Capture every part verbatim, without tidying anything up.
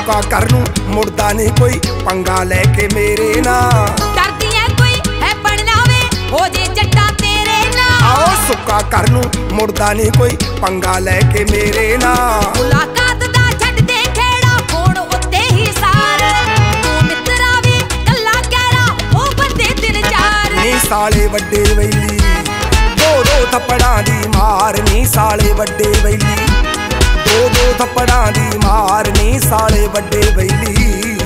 ਸੁੱਕਾ ਕਰ ਨੂੰ ਮੁੜਦਾ ਨਹੀਂ ਕੋਈ ਪੰਗਾ ਲੈ ਕੇ ਮੇਰੇ ਨਾਲ। ਕਰਦੀ ਐ ਕੋਈ ਹੈ ਬਣਨਾ ਵੇ ਹੋ ਜੇ ਜੱਟਾਂ ਤੇਰੇ ਨਾਲ। ਆਓ ਸੁੱਕਾ ਕਰ ਨੂੰ ਮੁੜਦਾ ਨਹੀਂ ਕੋਈ ਪੰਗਾ ਲੈ ਕੇ ਮੇਰੇ ਨਾਲ। ਮੁਲਾਕਾਤ ਦਾ ਛੱਡ ਦੇ ਖੇੜਾ ਫੋਨ ਉੱਤੇ ਹੀ ਸਾਰ ਤੂੰ ਮਿੱਤਰਾ ਵੇ ਕੱਲਾ ਕਹਿਰਾ ਉਹ ਬੰਦੇ ਦਿਨ ਚਾਰ। ਨੀ ਸਾਲੇ ਵੱਡੇ ਵੈਲੀ ਦੋ ਦੋ ਥੱਪੜਾਂ ਦੀ ਮਾਰ ਨੀ ਸਾਲੇ ਵੱਡੇ ਵੈਲੀ ਦੋ ਦੋ ਥੱਪੜਾਂ ਦੀ ਮਾਰ ਨੀ ਸਾਲੇ ਵੱਡੇ ਵੈਲੀ।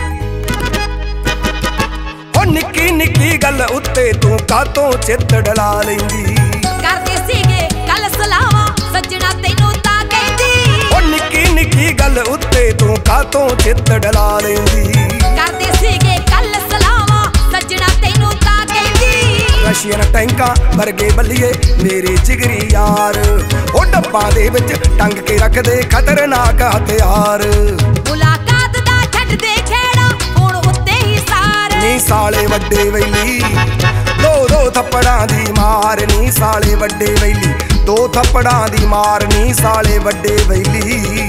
ਹੋ ਨਿੱਕੀ ਨਿੱਕੀ ਗੱਲ ਉੱਤੇ ਤੂੰ ਕਾਤੋਂ ਚਿੱਤ ਡਲਾ ਲੈਂਦੀ। ਕਰਦੇ ਸੀਗੇ ਕੱਲ ਸਲਾਵਾ ਸੱਜਣਾ ਤੈਨੂੰ ਤਾਂ ਕਹਿੰਦੀ। ਹੋ ਨਿੱਕੀ ਨਿੱਕੀ ਗੱਲ ਉੱਤੇ ਤੂੰ ਕਾਤੋਂ ਚਿੱਤ ਡਲਾ ਲੈਂਦੀ। ਕਰਦੇ ਸੀਗੇ ਕੱਲ ਸਲਾਵਾ ਸੱਜਣਾ ਤੈਨੂੰ ਤਾਂ ਕਹਿੰਦੀ। ਰਸ਼ੀਅਨ ਟੈਂਕਾਂ ਵਰਗੇ ਬੱਲੀਏ ਮੇਰੇ ਜਿਗਰੀ ਯਾਰ ਉਹ ਡੱਬਾਂ ਦੇ ਵਿੱਚ ਟੰਗ ਕੇ ਰੱਖਦੇ ਖਤਰਨਾਕ ਹਥਿਆਰ। ਮੁਲਾਕਾਤ ਦਾ ਛੱਡ ਦੇ ਖੇੜਾ ਹੁਣ ਉੱਤੇ ਹੀ ਸਾਰ ਨੀ ਸਾਲੇ ਵੱਡੇ ਵੈਲੀ ਦੋ ਦੋ ਥੱਪੜਾਂ ਦੀ ਮਾਰ ਨੀ ਸਾਲੇ ਵੱਡੇ ਵੈਲੀ ਦੋ ਥੱਪੜਾਂ ਦੀ ਮਾਰ ਨੀ ਸਾਲੇ ਵੱਡੇ ਵੈਲੀ।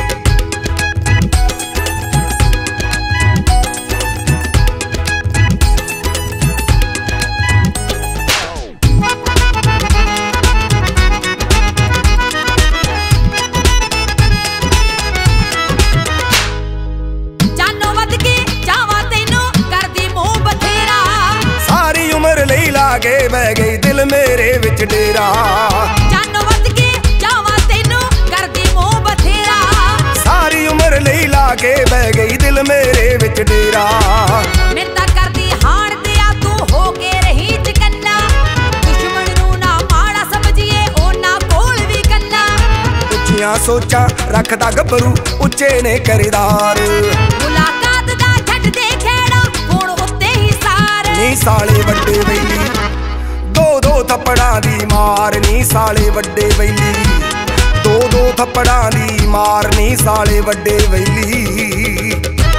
ਕੇ ਬਹਿ ਗਈ ਦਿਲ ਮੇਰੇ ਵਿੱਚ ਡੇਰਾ ਜਾਨ ਵੱਧ ਕੇ ਜਾਵਾਂ ਤੈਨੂੰ ਕਰਦੀ ਮੋਹ ਬਥੇਰਾ। ਸਾਰੀ ਉਮਰ ਲਈ ਲਾ ਕੇ ਬਹਿ ਗਈ ਦਿਲ ਮੇਰੇ ਵਿੱਚ ਡੇਰਾ। ਮਿੰਤਾ ਕਰਦੀ ਹਾਣ ਦਿਆ ਤੂੰ ਹੋ ਕੇ ਰਹੀ ਚਕੰਨਾ ਦੁਸ਼ਮਣ ਨੂੰ ਨਾ ਮਾੜਾ ਸਮਝੀਏ ਉਹਨਾਂ ਕੋਲ ਵੀ ਕੰਨਾ। ਉੱਚੀਆਂ ਸੋਚਾਂ ਰੱਖਦਾ ਗੱਭਰੂ ਉੱਚੇ ਨੇ ਕਰਦਾਰ। ਮੁਲਾਕਾਤ ਦਾ ਛੱਡ ਦੇ ਖੇੜਾ ਹੁਣ ਉੱਤੇ ਹੀ ਸਾਰ ਨੀ ਸਾਲੇ ਵੱਡੇ ਵੈਲੀ ਦੋ ਦੋ ਥੱਪੜਾਂ ਦੀ ਮਾਰ ਨੀ ਸਾਲੇ ਵੱਡੇ ਵੈਲੀ ਦੋ ਦੋ ਥੱਪੜਾਂ ਦੀ ਮਾਰ ਨੀ ਸਾਲੇ ਵੱਡੇ ਵੈਲੀ।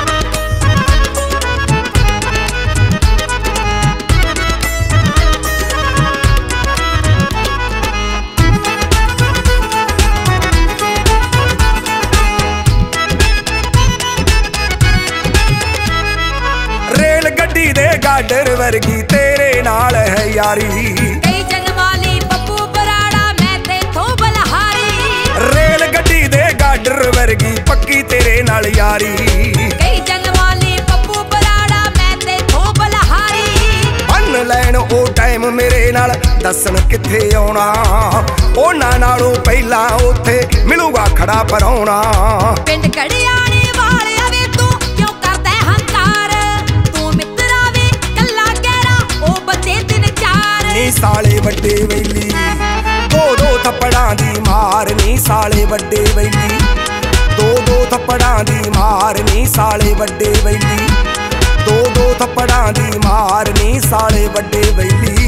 ਰੇਲ ਗੱਡੀ ਦੇ ਗਾਡਰ ਵਰਗੀ ਤੇਰੇ ਨਾਲ ਹੈ ਯਾਰੀ। ਕਈ ਜਨਮਾਂ ਲਈ ਪੱਪੂ ਬਰਾੜਾ ਮੈਂ ਤੇਥੋਂ ਬਲਹਾਰੀ। ਰੇਲ ਗੱਡੀ ਦੇ ਗਾਡਰ ਵਰਗੀ ਪੱਕੀ ਤੇਰੇ ਨਾਲ ਯਾਰੀ। ਕਈ ਜਨਮਾਂ ਲਈ ਪੱਪੂ ਬਰਾੜਾ ਮੈਂ ਤੇਥੋਂ ਬਲਹਾਰੀ। ਬੰਨ ਲੈਣ ਉਹ ਟਾਈਮ ਮੇਰੇ ਨਾਲ ਦੱਸਣ ਕਿੱਥੇ ਆਉਣਾ ਉਹਨਾਂ ਨਾਲੋਂ ਪਹਿਲਾਂ ਉੱਥੇ ਮਿਲੂਗਾ ਖੜਾ ਪਰਾਉਣਾ। ਪਿੰਡ ਕੜਿਆਣੇ ਵਾਲਿਆ ਵੇ ਤੂੰ ਕਿਉਂ ਕਰਦਾ ਹੰਕਾਰ ਤੂੰ ਮਿੱਤਰਾ ਵੇ ਕੱਲਾ ਕਹਿਰਾ ਉਹ ਬੰਦੇ ਦਿਨ ਚਾਰ। ਨੀ ਸਾਲੇ ਵੱਡੇ ਵੈਲੀ ਦੋ ਦੋ ਥੱਪੜਾਂ ਦੀ ਮਾਰ ਨੀ ਸਾਲੇ ਵੱਡੇ ਵੈਲੀ ਦੋ ਦੋ ਥੱਪੜਾਂ ਦੀ ਮਾਰ ਨੀ ਸਾਲੇ ਵੱਡੇ ਵੈਲੀ ਦੋ ਦੋ ਥੱਪੜਾਂ ਦੀ ਮਾਰ ਨੀ ਸਾਲੇ ਵੱਡੇ ਵੈਲੀ।